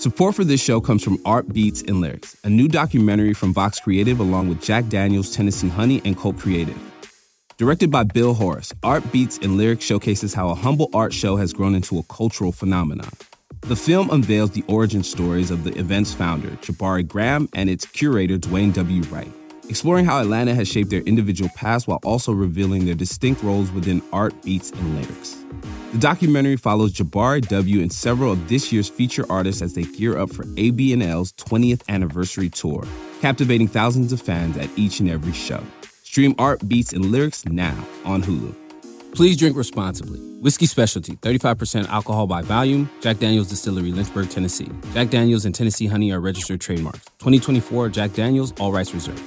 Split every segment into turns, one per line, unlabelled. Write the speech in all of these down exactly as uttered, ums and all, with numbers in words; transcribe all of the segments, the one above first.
Support for this show comes from Art Beats and Lyrics, a new documentary from Vox Creative along with Jack Daniels, Tennessee Honey, and Cult Creative. Directed by Bill Horace, Art Beats and Lyrics showcases how a humble art show has grown into a cultural phenomenon. The film unveils the origin stories of the event's founder, Jabari Graham, and its curator, Dwayne W. Wright, exploring how Atlanta has shaped their individual paths while also revealing their distinct roles within Art Beats and Lyrics. The documentary follows Jabari W. and several of this year's feature artists as they gear up for A B N L's twentieth anniversary tour, captivating thousands of fans at each and every show. Stream Art Beats and Lyrics now on Hulu. Please drink responsibly. Whiskey Specialty, thirty-five percent alcohol by volume. Jack Daniels Distillery, Lynchburg, Tennessee. Jack Daniels and Tennessee Honey are registered trademarks. twenty twenty-four Jack Daniels, all rights reserved.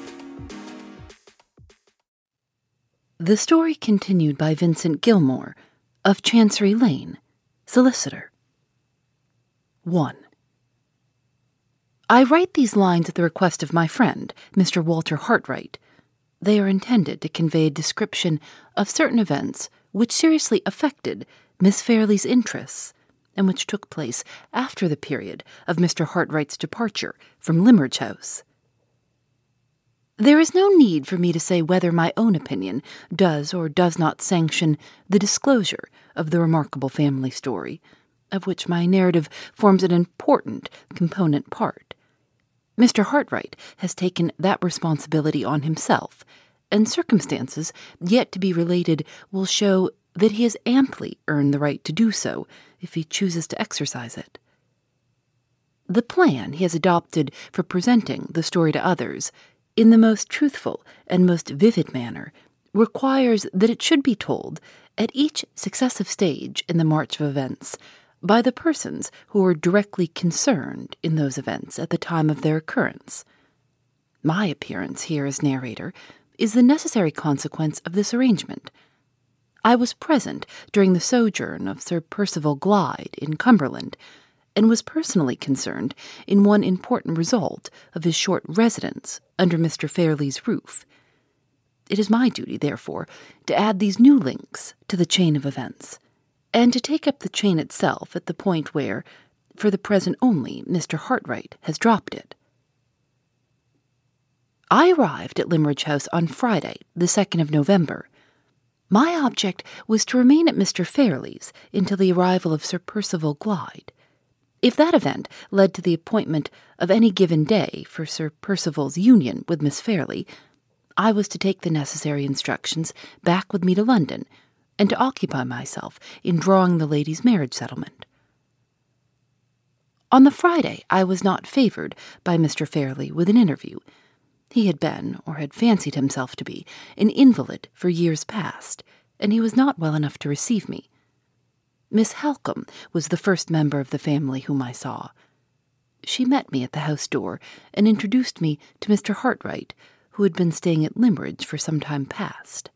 The story continued by Vincent Gilmore of Chancery Lane, solicitor. one. I write these lines at the request of my friend, Mister Walter Hartwright. They are intended to convey a description of certain events which seriously affected Miss Fairley's interests and which took place after the period of Mister Hartwright's departure from Limmeridge House. There is no need for me to say whether my own opinion does or does not sanction the disclosure of the remarkable family story, of which my narrative forms an important component part. Mister Hartwright has taken that responsibility on himself, and circumstances yet to be related will show that he has amply earned the right to do so if he chooses to exercise it. The plan he has adopted for presenting the story to others in the most truthful and most vivid manner requires that it should be told at each successive stage in the march of events by the persons who were directly concerned in those events at the time of their occurrence. My appearance here as narrator is the necessary consequence of this arrangement. I was present during the sojourn of Sir Percival Glyde in Cumberland, and was personally concerned in one important result of his short residence under Mister Fairley's roof. It is my duty, therefore, to add these new links to the chain of events, and to take up the chain itself at the point where, for the present only, Mister Hartwright has dropped it. I arrived at Limmeridge House on Friday, the second of November. My object was to remain at Mister Fairley's until the arrival of Sir Percival Glyde. If that event led to the appointment of any given day for Sir Percival's union with Miss Fairley, I was to take the necessary instructions back with me to London, and to occupy myself in drawing the lady's marriage settlement. On the Friday, I was not favoured by Mister Fairley with an interview. He had been, or had fancied himself to be, an invalid for years past, and he was not well enough to receive me. Miss Halcombe was the first member of the family whom I saw. She met me at the house door and introduced me to Mister Hartwright, who had been staying at Limmeridge for some time past.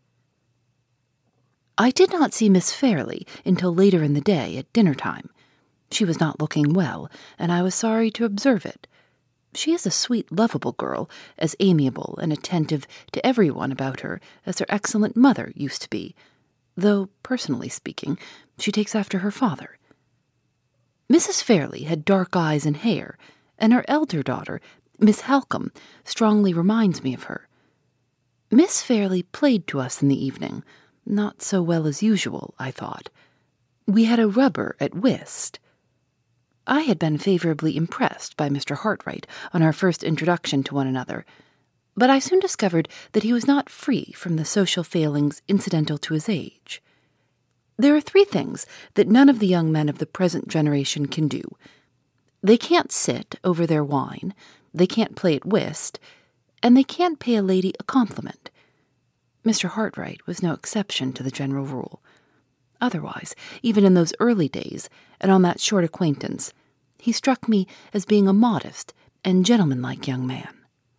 I did not see Miss Fairley until later in the day at dinner-time. She was not looking well, and I was sorry to observe it. She is a sweet, lovable girl, as amiable and attentive to everyone about her as her excellent mother used to be, though, personally speaking, she takes after her father. Missus Fairley had dark eyes and hair, and her elder daughter, Miss Halcombe, strongly reminds me of her. Miss Fairley played to us in the evening, not so well as usual, I thought. We had a rubber at whist. I had been favourably impressed by Mister Hartwright on our first introduction to one another, but I soon discovered that he was not free from the social failings incidental to his age. There are three things that none of the young men of the present generation can do. They can't sit over their wine, they can't play at whist, and they can't pay a lady a compliment. Mister Hartwright was no exception to the general rule. Otherwise, even in those early days, and on that short acquaintance, he struck me as being a modest and gentlemanlike young man.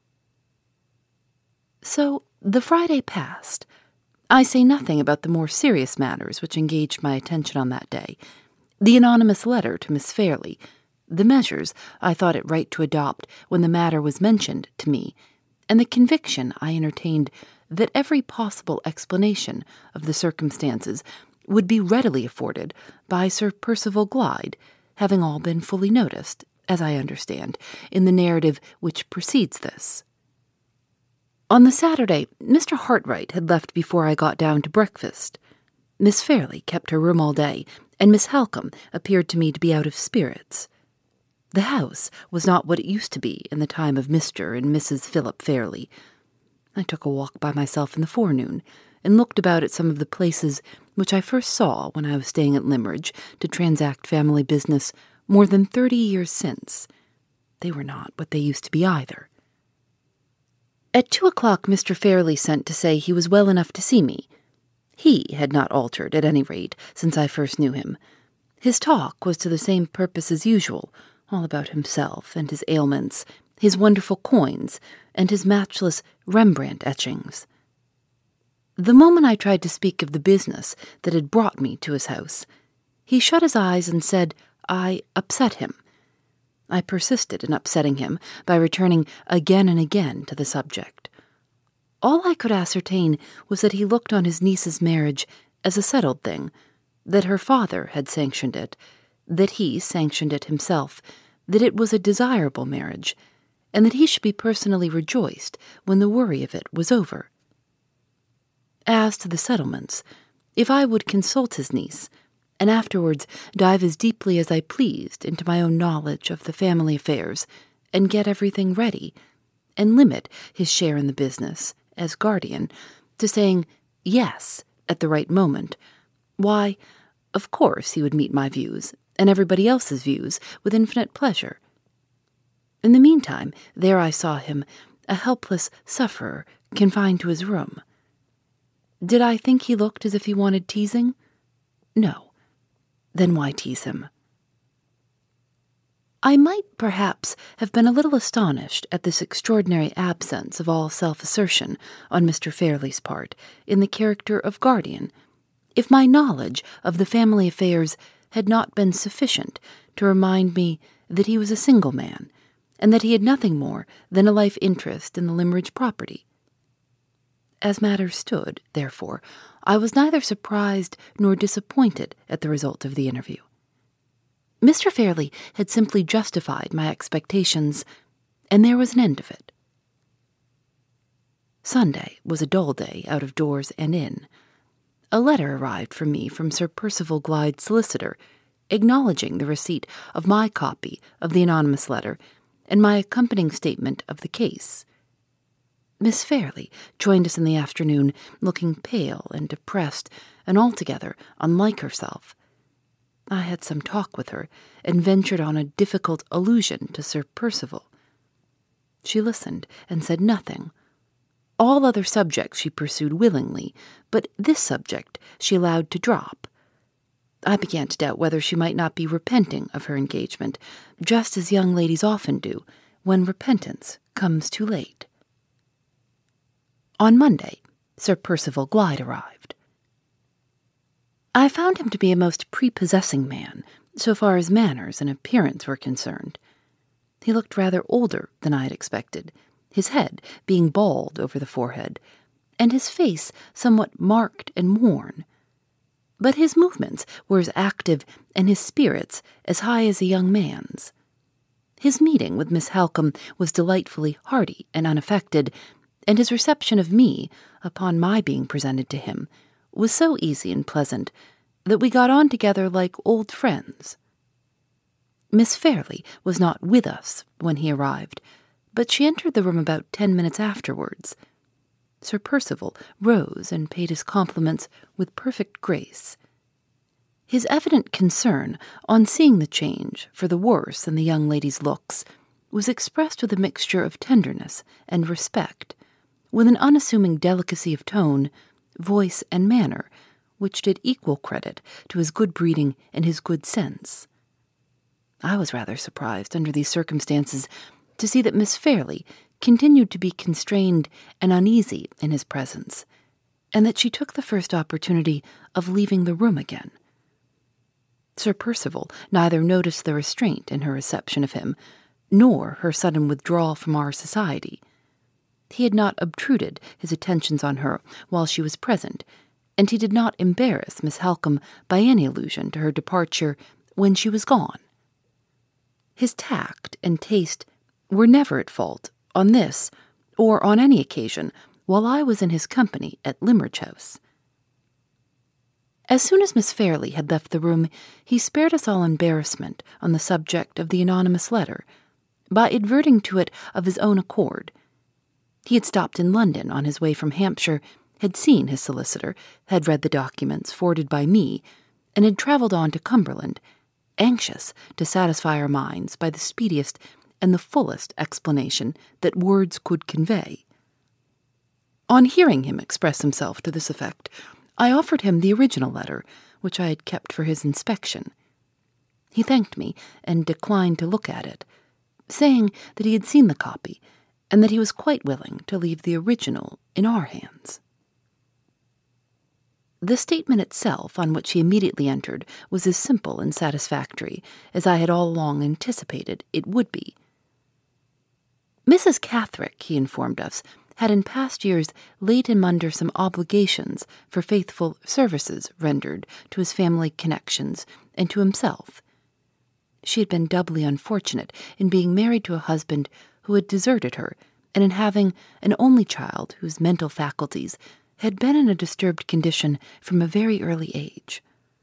So the Friday passed. I say nothing about the more serious matters which engaged my attention on that day, the anonymous letter to Miss Fairley, the measures I thought it right to adopt when the matter was mentioned to me, and the conviction I entertained that every possible explanation of the circumstances would be readily afforded by Sir Percival Glyde, having all been fully noticed as I understand, in the narrative which precedes this. On the Saturday, Mister Hartright had left before I got down to breakfast. Miss Fairley kept her room all day, and Miss Halcombe appeared to me to be out of spirits. The house was not what it used to be in the time of Mister and Missus Philip Fairley. I took a walk by myself in the forenoon, and looked about at some of the places which I first saw when I was staying at Limmeridge to transact family business more than thirty years since. They were not what they used to be either. At two o'clock Mister Fairley sent to say he was well enough to see me. He had not altered, at any rate, since I first knew him. His talk was to the same purpose as usual, all about himself and his ailments, his wonderful coins, and his matchless Rembrandt etchings. The moment I tried to speak of the business that had brought me to his house, he shut his eyes and said I upset him. I persisted in upsetting him by returning again and again to the subject. All I could ascertain was that he looked on his niece's marriage as a settled thing, that her father had sanctioned it, that he sanctioned it himself, that it was a desirable marriage, and that he should be personally rejoiced when the worry of it was over. As to the settlements, if I would consult his niece, and afterwards dive as deeply as I pleased into my own knowledge of the family affairs, and get everything ready, and limit his share in the business, as guardian, to saying yes at the right moment, why, of course he would meet my views, and everybody else's views, with infinite pleasure. In the meantime, there I saw him, a helpless sufferer, confined to his room. Did I think he looked as if he wanted teasing? No. Then why tease him? I might, perhaps, have been a little astonished at this extraordinary absence of all self-assertion on Mister Fairley's part in the character of guardian, if my knowledge of the family affairs had not been sufficient to remind me that he was a single man, and that he had nothing more than a life interest in the Limmeridge property. As matters stood, therefore, I was neither surprised nor disappointed at the result of the interview. Mister Fairley had simply justified my expectations, and there was an end of it. Sunday was a dull day out of doors and in. A letter arrived for me from Sir Percival Glyde's solicitor, acknowledging the receipt of my copy of the anonymous letter and my accompanying statement of the case. Miss Fairley joined us in the afternoon, looking pale and depressed, and altogether unlike herself. I had some talk with her, and ventured on a difficult allusion to Sir Percival. She listened, and said nothing. All other subjects she pursued willingly, but this subject she allowed to drop. I began to doubt whether she might not be repenting of her engagement, just as young ladies often do, when repentance comes too late. On Monday, Sir Percival Glyde arrived. I found him to be a most prepossessing man, so far as manners and appearance were concerned. He looked rather older than I had expected, his head being bald over the forehead, and his face somewhat marked and worn. But his movements were as active and his spirits as high as a young man's. His meeting with Miss Halcombe was delightfully hearty and unaffected, and his reception of me, upon my being presented to him, was so easy and pleasant that we got on together like old friends. Miss Fairley was not with us when he arrived, but she entered the room about ten minutes afterwards. Sir Percival rose and paid his compliments with perfect grace. His evident concern on seeing the change for the worse in the young lady's looks was expressed with a mixture of tenderness and respect, with an unassuming delicacy of tone, voice, and manner, which did equal credit to his good breeding and his good sense. I was rather surprised, under these circumstances, to see that Miss Fairley continued to be constrained and uneasy in his presence, and that she took the first opportunity of leaving the room again. Sir Percival neither noticed the restraint in her reception of him, nor her sudden withdrawal from our society. He had not obtruded his attentions on her while she was present, and he did not embarrass Miss Halcombe by any allusion to her departure when she was gone. His tact and taste were never at fault on this or on any occasion while I was in his company at Limmeridge House. As soon as Miss Fairley had left the room, he spared us all embarrassment on the subject of the anonymous letter by adverting to it of his own accord. He had stopped in London on his way from Hampshire, had seen his solicitor, had read the documents forwarded by me, and had travelled on to Cumberland, anxious to satisfy our minds by the speediest and the fullest explanation that words could convey. On hearing him express himself to this effect, I offered him the original letter, which I had kept for his inspection. He thanked me and declined to look at it, saying that he had seen the copy and that he was quite willing to leave the original in our hands. The statement itself, on which he immediately entered, was as simple and satisfactory as I had all along anticipated it would be. Missus Catherick, he informed us, had in past years laid him under some obligations for faithful services rendered to his family connections and to himself. She had been doubly unfortunate in being married to a husband who had deserted her, and in having an only child whose mental faculties had been in a disturbed condition from a very early age.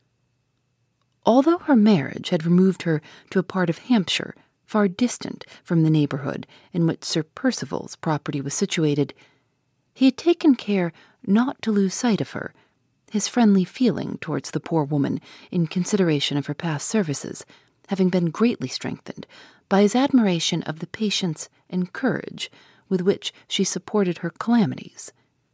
Although her marriage had removed her to a part of Hampshire far distant from the neighbourhood in which Sir Percival's property was situated, he had taken care not to lose sight of her, his friendly feeling towards the poor woman in consideration of her past services having been greatly strengthened by his admiration of the patience and courage with which she supported her calamities.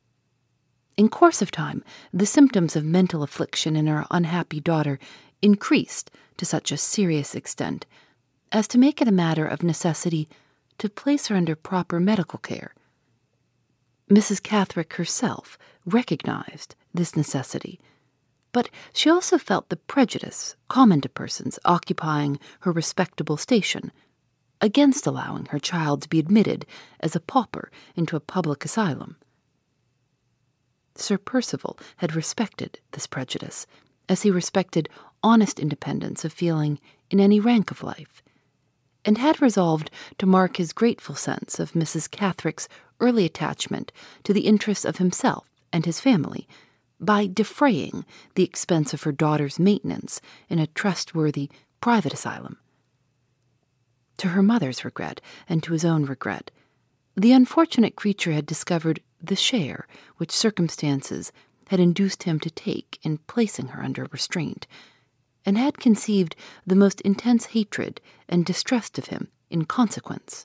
In course of time, the symptoms of mental affliction in her unhappy daughter increased to such a serious extent as to make it a matter of necessity to place her under proper medical care. Missus Catherick herself recognized this necessity, but she also felt the prejudice common to persons occupying her respectable station against allowing her child to be admitted as a pauper into a public asylum. Sir Percival had respected this prejudice, as he respected honest independence of feeling in any rank of life, and had resolved to mark his grateful sense of Missus Catherick's early attachment to the interests of himself and his family by defraying the expense of her daughter's maintenance in a trustworthy private asylum. To her mother's regret, and to his own regret, the unfortunate creature had discovered the share which circumstances had induced him to take in placing her under restraint, and had conceived the most intense hatred and distrust of him in consequence.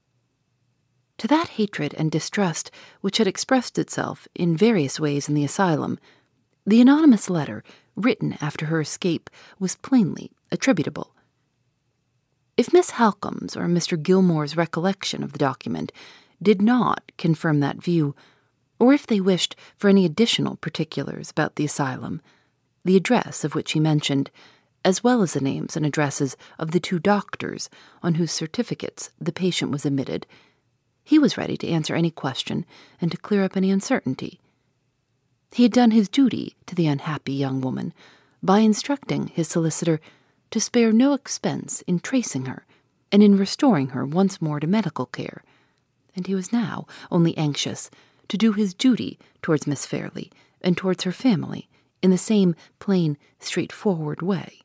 To that hatred and distrust, which had expressed itself in various ways in the asylum, the anonymous letter written after her escape was plainly attributable. If Miss Halcombe's or Mister Gilmore's recollection of the document did not confirm that view, or if they wished for any additional particulars about the asylum, the address of which he mentioned, as well as the names and addresses of the two doctors on whose certificates the patient was admitted, he was ready to answer any question and to clear up any uncertainty. He had done his duty to the unhappy young woman by instructing his solicitor to spare no expense in tracing her and in restoring her once more to medical care, and he was now only anxious to do his duty towards Miss Fairley and towards her family in the same plain, straightforward way.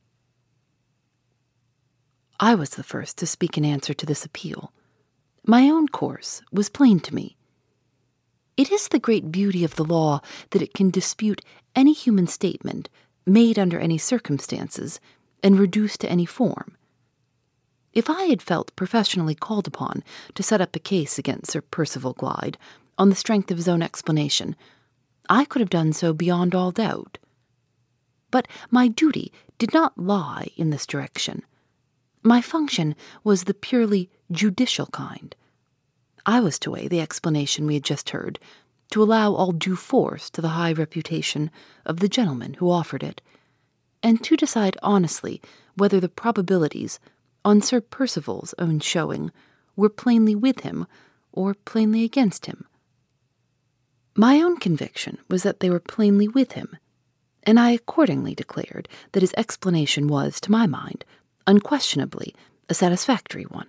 I was the first to speak in answer to this appeal. My own course was plain to me. It is the great beauty of the law that it can dispute any human statement made under any circumstances and reduced to any form. If I had felt professionally called upon to set up a case against Sir Percival Glyde on the strength of his own explanation, I could have done so beyond all doubt. But my duty did not lie in this direction. My function was the purely judicial kind. I was to weigh the explanation we had just heard, to allow all due force to the high reputation of the gentleman who offered it, and to decide honestly whether the probabilities on Sir Percival's own showing were plainly with him or plainly against him. My own conviction was that they were plainly with him, and I accordingly declared that his explanation was, to my mind, unquestionably a satisfactory one.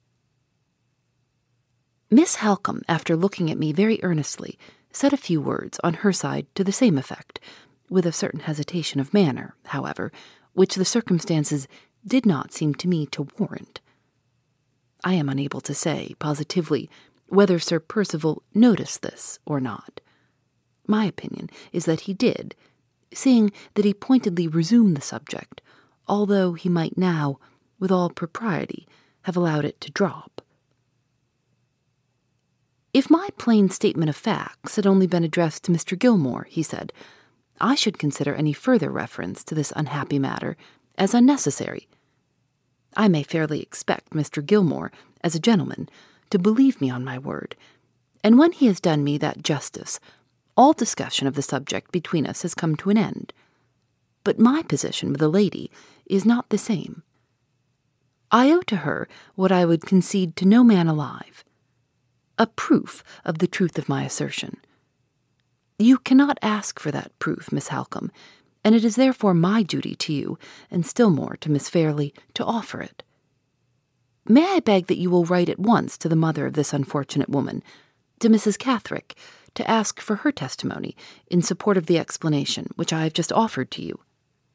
Miss Halcombe, after looking at me very earnestly, said a few words on her side to the same effect, with a certain hesitation of manner, however, which the circumstances did not seem to me to warrant. I am unable to say, positively, whether Sir Percival noticed this or not. My opinion is that he did, seeing that he pointedly resumed the subject, although he might now, with all propriety, have allowed it to drop. "If my plain statement of facts had only been addressed to Mister Gilmore," he said, "I should consider any further reference to this unhappy matter as unnecessary. I may fairly expect Mister Gilmore, as a gentleman, to believe me on my word, and when he has done me that justice, all discussion of the subject between us has come to an end. But my position with the lady is not the same. I owe to her what I would concede to no man alive, a proof of the truth of my assertion. You cannot ask for that proof, Miss Halcombe, and it is therefore my duty to you, and still more to Miss Fairley, to offer it. May I beg that you will write at once to the mother of this unfortunate woman, to Missus Catherick, to ask for her testimony in support of the explanation which I have just offered to you."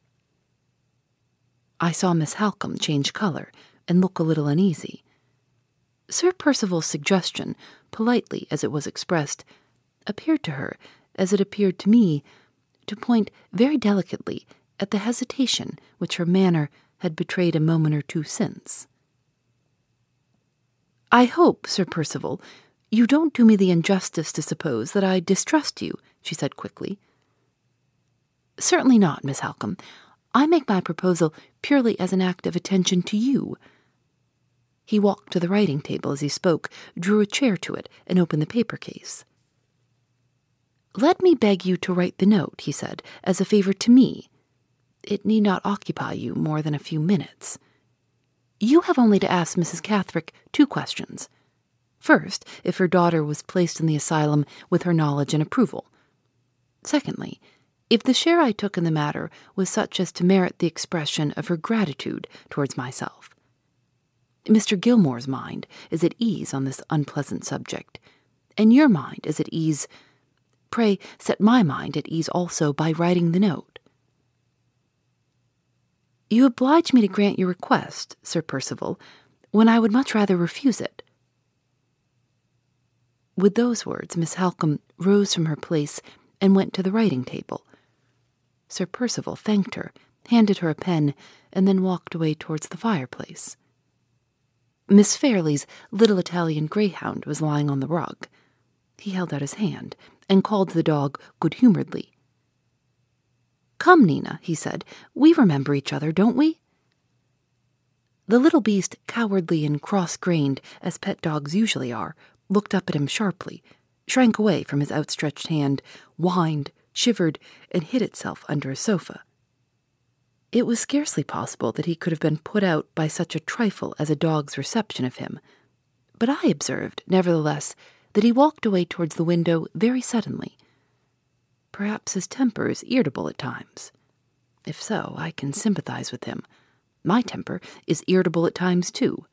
I saw Miss Halcombe change colour and look a little uneasy. Sir Percival's suggestion, politely as it was expressed, appeared to her, as it appeared to me, to point very delicately at the hesitation which her manner had betrayed a moment or two since. "I hope, Sir Percival, you don't do me the injustice to suppose that I distrust you," she said quickly. "Certainly not, Miss Halcombe. I make my proposal purely as an act of attention to you." He walked to the writing table as he spoke, drew a chair to it, and opened the paper case. "Let me beg you to write the note," he said, "as a favour to me. It need not occupy you more than a few minutes. You have only to ask Missus Catherick two questions. First, if her daughter was placed in the asylum with her knowledge and approval. Secondly, if the share I took in the matter was such as to merit the expression of her gratitude towards myself. Mister Gilmore's mind is at ease on this unpleasant subject, and your mind is at ease. Pray set my mind at ease also by writing the note." "You oblige me to grant your request, Sir Percival, when I would much rather refuse it." With those words, Miss Halcombe rose from her place and went to the writing table. Sir Percival thanked her, handed her a pen, and then walked away towards the fireplace. Miss Fairley's little Italian greyhound was lying on the rug. He held out his hand and called to the dog good-humouredly. "Come, Nina," he said, "we remember each other, don't we?" The little beast, cowardly and cross-grained, as pet dogs usually are, looked up at him sharply, shrank away from his outstretched hand, whined, shivered, and hid itself under a sofa. It was scarcely possible that he could have been put out by such a trifle as a dog's reception of him, but I observed, nevertheless, that he walked away towards the window very suddenly. Perhaps his temper is irritable at times. If so, I can sympathize with him. My temper is irritable at times, too.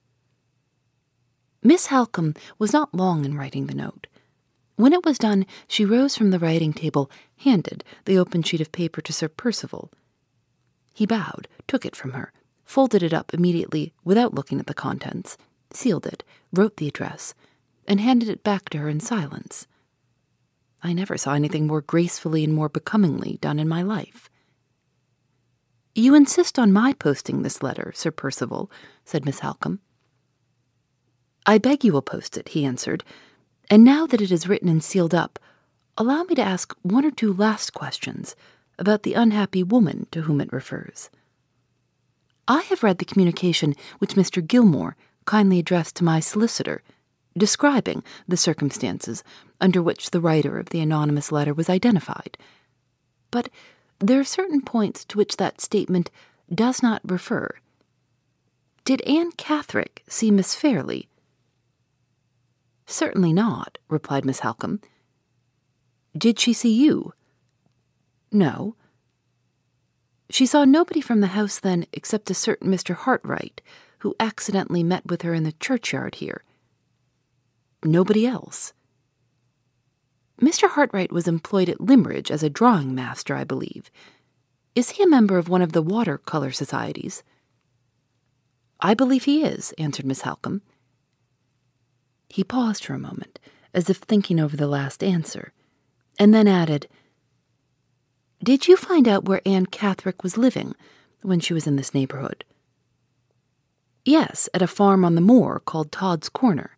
Miss Halcombe was not long in writing the note. When it was done, she rose from the writing table, handed the open sheet of paper to Sir Percival. He bowed, took it from her, folded it up immediately without looking at the contents, sealed it, wrote the address, and handed it back to her in silence. I never saw anything more gracefully and more becomingly done in my life. "You insist on my posting this letter, Sir Percival," said Miss Halcombe. "I beg you will post it," he answered, "and now that it is written and sealed up, allow me to ask one or two last questions about the unhappy woman to whom it refers. I have read the communication which Mister Gilmore kindly addressed to my solicitor, describing the circumstances under which the writer of the anonymous letter was identified. But there are certain points to which that statement does not refer. Did Anne Catherick see Miss Fairley?" "Certainly not," replied Miss Halcombe. "Did she see you?" "No." "She saw nobody from the house, then, except a certain Mister Hartright, who accidentally met with her in the churchyard here. Nobody else. Mister Hartright was employed at Limmeridge as a drawing master, I believe. Is he a member of one of the watercolor societies? I believe he is, answered Miss Halcombe. He paused for a moment, as if thinking over the last answer, and then added, Did you find out where Anne Catherick was living when she was in this neighborhood? Yes, at a farm on the moor called Todd's Corner.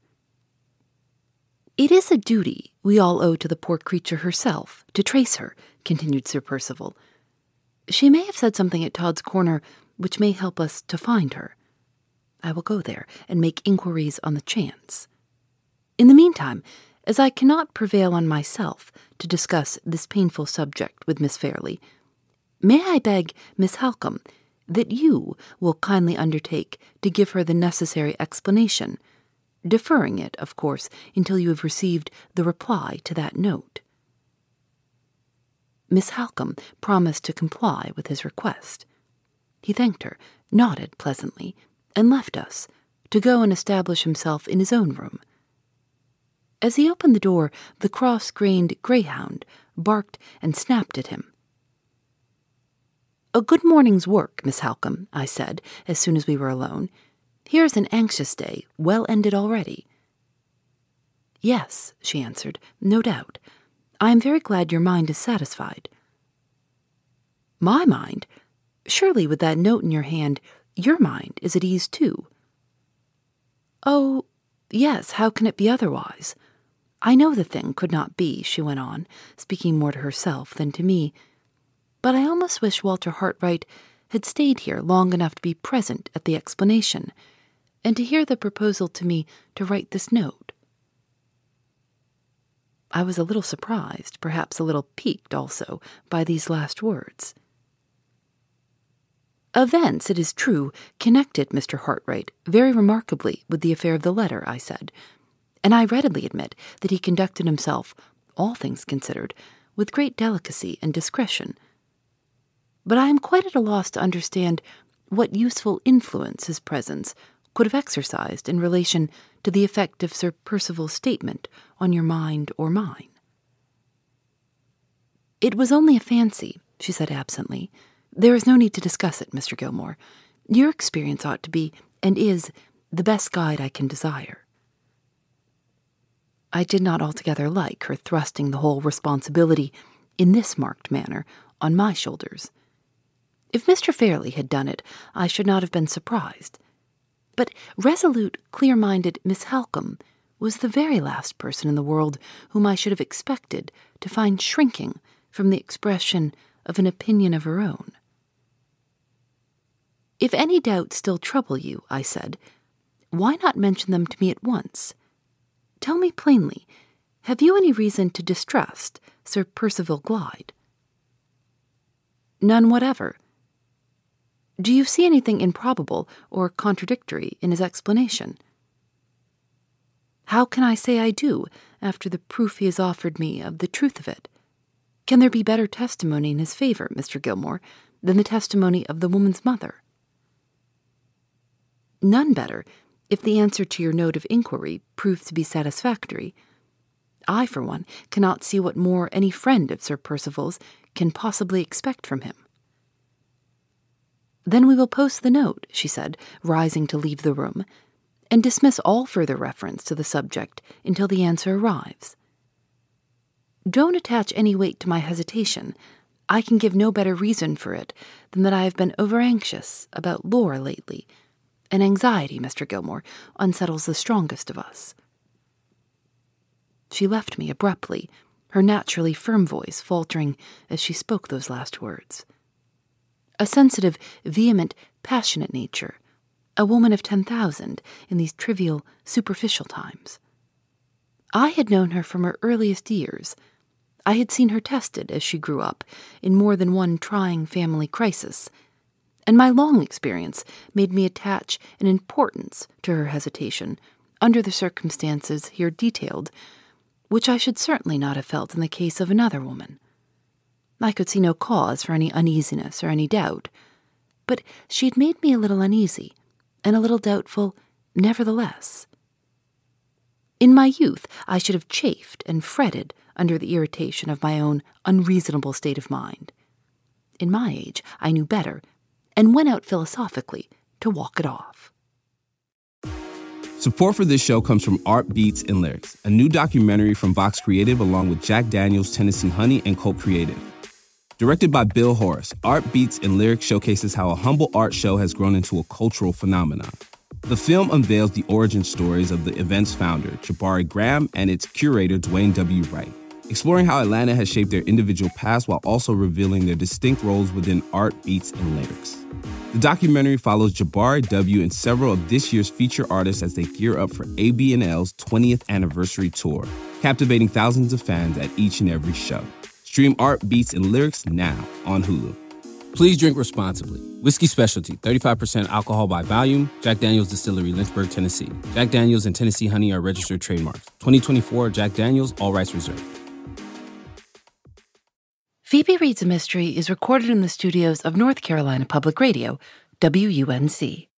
It is a duty we all owe to the poor creature herself to trace her, continued Sir Percival. She may have said something at Todd's Corner which may help us to find her. I will go there and make inquiries on the chance. In the meantime, as I cannot prevail on myself to discuss this painful subject with Miss Fairley, may I beg, Miss Halcombe, that you will kindly undertake to give her the necessary explanation, deferring it, of course, until you have received the reply to that note. Miss Halcombe promised to comply with his request. He thanked her, nodded pleasantly, and left us, to go and establish himself in his own room. As he opened the door, the cross-grained greyhound barked and snapped at him. A good morning's work, Miss Halcombe, I said, as soon as we were alone. Here's an anxious day, well ended already. Yes, she answered, no doubt. I am very glad your mind is satisfied. My mind? Surely with that note in your hand, your mind is at ease too. Oh, yes, how can it be otherwise? I know the thing could not be, she went on, speaking more to herself than to me, but I almost wish Walter Hartright had stayed here long enough to be present at the explanation, and to hear the proposal to me to write this note. I was a little surprised, perhaps a little piqued also, by these last words. Events, it is true, connected Mister Hartright very remarkably with the affair of the letter, I said, and I readily admit that he conducted himself, all things considered, with great delicacy and discretion. But I am quite at a loss to understand what useful influence his presence could have exercised in relation to the effect of Sir Percival's statement on your mind or mine. It was only a fancy, she said absently. There is no need to discuss it, Mister Gilmore. Your experience ought to be, and is, the best guide I can desire. I did not altogether like her thrusting the whole responsibility, in this marked manner, on my shoulders. If Mister Fairley had done it, I should not have been surprised. But resolute, clear-minded Miss Halcombe was the very last person in the world whom I should have expected to find shrinking from the expression of an opinion of her own. If any doubts still trouble you, I said, why not mention them to me at once? Tell me plainly, have you any reason to distrust Sir Percival Glyde? None whatever. Do you see anything improbable or contradictory in his explanation? How can I say I do, after the proof he has offered me of the truth of it? Can there be better testimony in his favor, Mister Gilmore, than the testimony of the woman's mother? None better, if the answer to your note of inquiry proves to be satisfactory. I, for one, cannot see what more any friend of Sir Percival's can possibly expect from him. Then we will post the note, she said, rising to leave the room, and dismiss all further reference to the subject until the answer arrives. Don't attach any weight to my hesitation. I can give no better reason for it than that I have been over-anxious about Laura lately, and anxiety, Mister Gilmore, unsettles the strongest of us. She left me abruptly, her naturally firm voice faltering as she spoke those last words. A sensitive, vehement, passionate nature, a woman of ten thousand in these trivial, superficial times. I had known her from her earliest years. I had seen her tested as she grew up in more than one trying family crisis, and my long experience made me attach an importance to her hesitation under the circumstances here detailed, which I should certainly not have felt in the case of another woman. I could see no cause for any uneasiness or any doubt, but she had made me a little uneasy, and a little doubtful, nevertheless. In my youth, I should have chafed and fretted under the irritation of my own unreasonable state of mind. In my age, I knew better, and went out philosophically to walk it off.
Support for this show comes from Art Beats and Lyrics, a new documentary from Vox Creative along with Jack Daniels, Tennessee Honey, and Colt Creative. Directed by Bill Horace, Art Beats and Lyrics showcases how a humble art show has grown into a cultural phenomenon. The film unveils the origin stories of the event's founder, Jabari Graham, and its curator, Dwayne W. Wright, exploring how Atlanta has shaped their individual paths while also revealing their distinct roles within Art, Beats, and Lyrics. The documentary follows Jabari W. and several of this year's feature artists as they gear up for A B N L's twentieth anniversary tour, captivating thousands of fans at each and every show. Stream Art, Beats, and Lyrics now on Hulu. Please drink responsibly. Whiskey Specialty, thirty-five percent alcohol by volume. Jack Daniels Distillery, Lynchburg, Tennessee. Jack Daniels and Tennessee Honey are registered trademarks. twenty twenty-four Jack Daniels, all rights reserved.
Phoebe Reads a Mystery is recorded in the studios of North Carolina Public Radio, W U N C.